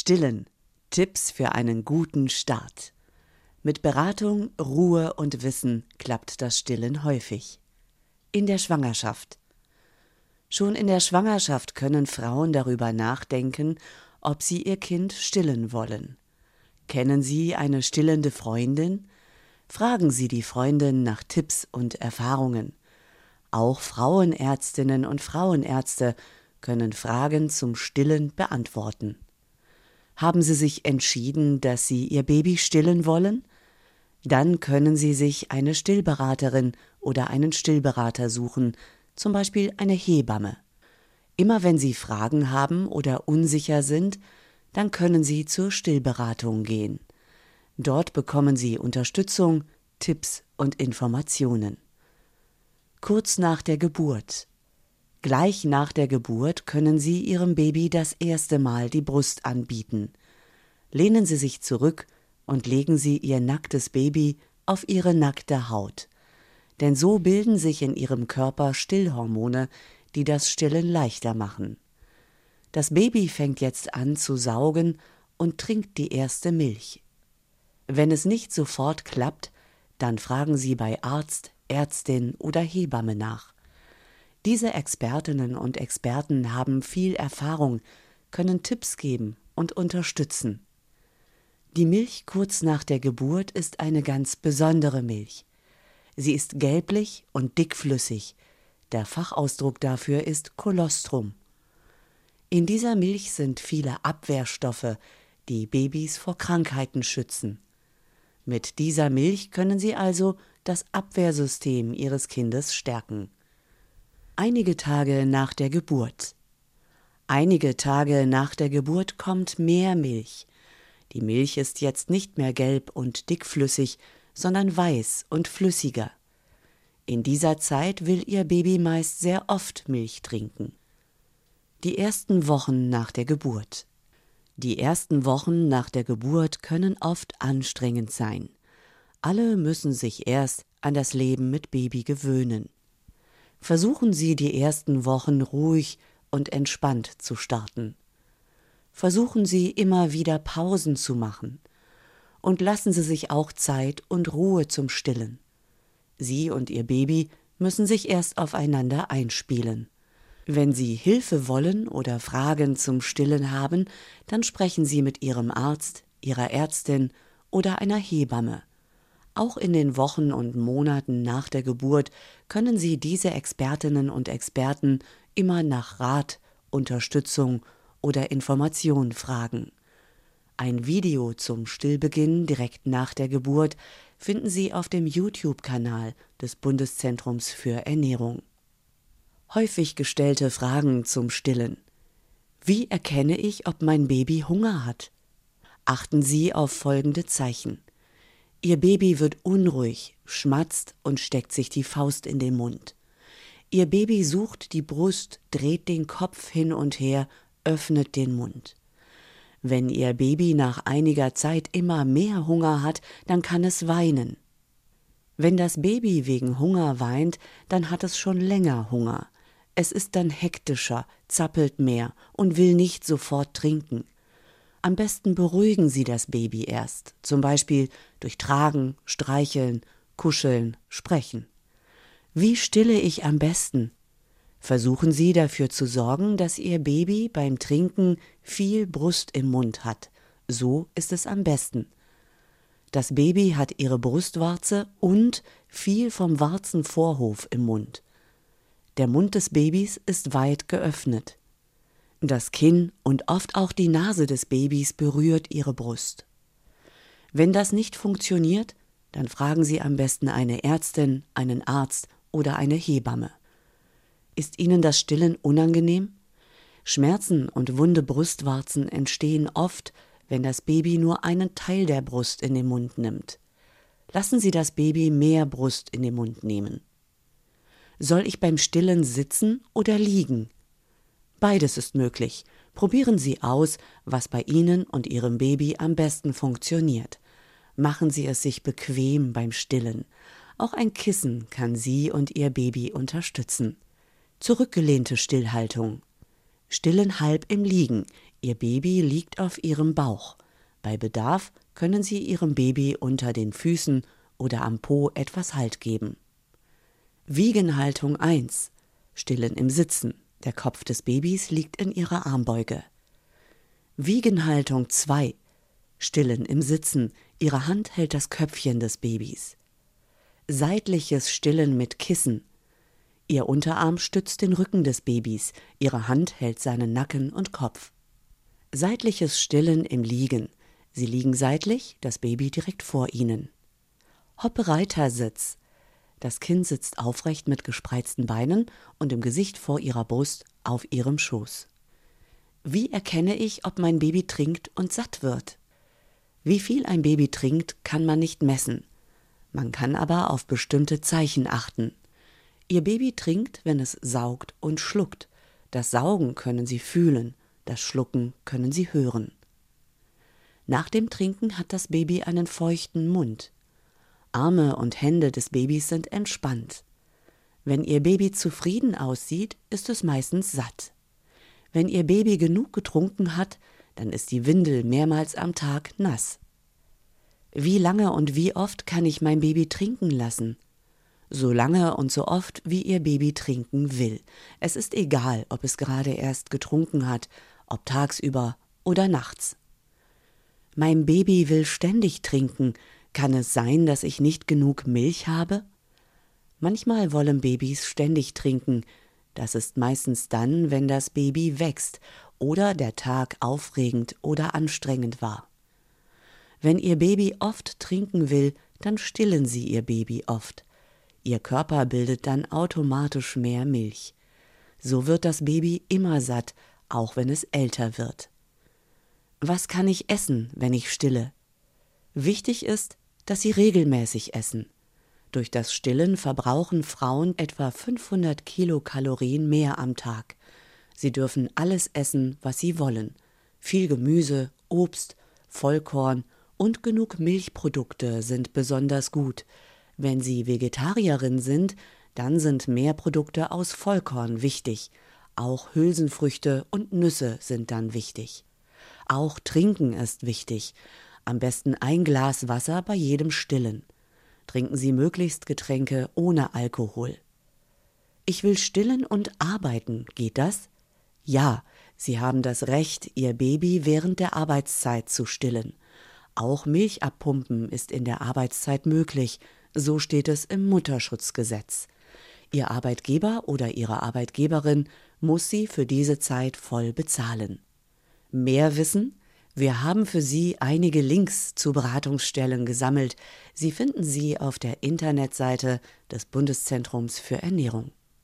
Stillen. Tipps für einen guten Start. Mit Beratung, Ruhe und Wissen klappt das Stillen häufig. In der Schwangerschaft. Schon in der Schwangerschaft können Frauen darüber nachdenken, ob sie ihr Kind stillen wollen. Kennen Sie eine stillende Freundin? Fragen Sie die Freundin nach Tipps und Erfahrungen. Auch Frauenärztinnen und Frauenärzte können Fragen zum Stillen beantworten. Haben Sie sich entschieden, dass Sie Ihr Baby stillen wollen? Dann können Sie sich eine Stillberaterin oder einen Stillberater suchen, zum Beispiel eine Hebamme. Immer wenn Sie Fragen haben oder unsicher sind, dann können Sie zur Stillberatung gehen. Dort bekommen Sie Unterstützung, Tipps und Informationen. Kurz nach der Geburt. Gleich nach der Geburt können Sie Ihrem Baby das erste Mal die Brust anbieten. Lehnen Sie sich zurück und legen Sie Ihr nacktes Baby auf Ihre nackte Haut. Denn so bilden sich in Ihrem Körper Stillhormone, die das Stillen leichter machen. Das Baby fängt jetzt an zu saugen und trinkt die erste Milch. Wenn es nicht sofort klappt, dann fragen Sie bei Arzt, Ärztin oder Hebamme nach. Diese Expertinnen und Experten haben viel Erfahrung, können Tipps geben und unterstützen. Die Milch kurz nach der Geburt ist eine ganz besondere Milch. Sie ist gelblich und dickflüssig. Der Fachausdruck dafür ist Kolostrum. In dieser Milch sind viele Abwehrstoffe, die Babys vor Krankheiten schützen. Mit dieser Milch können Sie also das Abwehrsystem Ihres Kindes stärken. Einige Tage nach der Geburt. Einige Tage nach der Geburt kommt mehr Milch. Die Milch ist jetzt nicht mehr gelb und dickflüssig, sondern weiß und flüssiger. In dieser Zeit will Ihr Baby meist sehr oft Milch trinken. Die ersten Wochen nach der Geburt. Die ersten Wochen nach der Geburt können oft anstrengend sein. Alle müssen sich erst an das Leben mit Baby gewöhnen. Versuchen Sie, die ersten Wochen ruhig und entspannt zu starten. Versuchen Sie, immer wieder Pausen zu machen. Und lassen Sie sich auch Zeit und Ruhe zum Stillen. Sie und Ihr Baby müssen sich erst aufeinander einspielen. Wenn Sie Hilfe wollen oder Fragen zum Stillen haben, dann sprechen Sie mit Ihrem Arzt, Ihrer Ärztin oder einer Hebamme. Auch in den Wochen und Monaten nach der Geburt können Sie diese Expertinnen und Experten immer nach Rat, Unterstützung oder Information fragen. Ein Video zum Stillbeginn direkt nach der Geburt finden Sie auf dem YouTube-Kanal des Bundeszentrums für Ernährung. Häufig gestellte Fragen zum Stillen. Wie erkenne ich, ob mein Baby Hunger hat? Achten Sie auf folgende Zeichen. Ihr Baby wird unruhig, schmatzt und steckt sich die Faust in den Mund. Ihr Baby sucht die Brust, dreht den Kopf hin und her, öffnet den Mund. Wenn Ihr Baby nach einiger Zeit immer mehr Hunger hat, dann kann es weinen. Wenn das Baby wegen Hunger weint, dann hat es schon länger Hunger. Es ist dann hektischer, zappelt mehr und will nicht sofort trinken. Am besten beruhigen Sie das Baby erst, zum Beispiel durch Tragen, Streicheln, Kuscheln, Sprechen. Wie stille ich am besten? Versuchen Sie dafür zu sorgen, dass Ihr Baby beim Trinken viel Brust im Mund hat. So ist es am besten. Das Baby hat ihre Brustwarze und viel vom Warzenvorhof im Mund. Der Mund des Babys ist weit geöffnet. Das Kinn und oft auch die Nase des Babys berührt ihre Brust. Wenn das nicht funktioniert, dann fragen Sie am besten eine Ärztin, einen Arzt oder eine Hebamme. Ist Ihnen das Stillen unangenehm? Schmerzen und wunde Brustwarzen entstehen oft, wenn das Baby nur einen Teil der Brust in den Mund nimmt. Lassen Sie das Baby mehr Brust in den Mund nehmen. Soll ich beim Stillen sitzen oder liegen? Beides ist möglich. Probieren Sie aus, was bei Ihnen und Ihrem Baby am besten funktioniert. Machen Sie es sich bequem beim Stillen. Auch ein Kissen kann Sie und Ihr Baby unterstützen. Zurückgelehnte Stillhaltung. Stillen halb im Liegen. Ihr Baby liegt auf ihrem Bauch. Bei Bedarf können Sie Ihrem Baby unter den Füßen oder am Po etwas Halt geben. Wiegenhaltung 1. Stillen im Sitzen. Der Kopf des Babys liegt in ihrer Armbeuge. Wiegenhaltung 2. Stillen im Sitzen. Ihre Hand hält das Köpfchen des Babys. Seitliches Stillen mit Kissen. Ihr Unterarm stützt den Rücken des Babys. Ihre Hand hält seinen Nacken und Kopf. Seitliches Stillen im Liegen. Sie liegen seitlich, das Baby direkt vor ihnen. Hoppereitersitz. Das Kind sitzt aufrecht mit gespreizten Beinen und im Gesicht vor ihrer Brust auf ihrem Schoß. Wie erkenne ich, ob mein Baby trinkt und satt wird? Wie viel ein Baby trinkt, kann man nicht messen. Man kann aber auf bestimmte Zeichen achten. Ihr Baby trinkt, wenn es saugt und schluckt. Das Saugen können Sie fühlen, das Schlucken können Sie hören. Nach dem Trinken hat das Baby einen feuchten Mund. Arme und Hände des Babys sind entspannt. Wenn Ihr Baby zufrieden aussieht, ist es meistens satt. Wenn Ihr Baby genug getrunken hat, dann ist die Windel mehrmals am Tag nass. Wie lange und wie oft kann ich mein Baby trinken lassen? So lange und so oft, wie Ihr Baby trinken will. Es ist egal, ob es gerade erst getrunken hat, ob tagsüber oder nachts. Mein Baby will ständig trinken. Kann es sein, dass ich nicht genug Milch habe? Manchmal wollen Babys ständig trinken. Das ist meistens dann, wenn das Baby wächst oder der Tag aufregend oder anstrengend war. Wenn Ihr Baby oft trinken will, dann stillen Sie Ihr Baby oft. Ihr Körper bildet dann automatisch mehr Milch. So wird das Baby immer satt, auch wenn es älter wird. Was kann ich essen, wenn ich stille? Wichtig ist, dass Sie regelmäßig essen. Durch das Stillen verbrauchen Frauen etwa 500 Kilokalorien mehr am Tag. Sie dürfen alles essen, was sie wollen. Viel Gemüse, Obst, Vollkorn und genug Milchprodukte sind besonders gut. Wenn Sie Vegetarierin sind, dann sind mehr Produkte aus Vollkorn wichtig. Auch Hülsenfrüchte und Nüsse sind dann wichtig. Auch Trinken ist wichtig. Am besten ein Glas Wasser bei jedem Stillen. Trinken Sie möglichst Getränke ohne Alkohol. Ich will stillen und arbeiten. Geht das? Ja, Sie haben das Recht, Ihr Baby während der Arbeitszeit zu stillen. Auch Milch abpumpen ist in der Arbeitszeit möglich. So steht es im Mutterschutzgesetz. Ihr Arbeitgeber oder Ihre Arbeitgeberin muss Sie für diese Zeit voll bezahlen. Mehr wissen? Wir haben für Sie einige Links zu Beratungsstellen gesammelt. Sie finden sie auf der Internetseite des Bundeszentrums für Ernährung.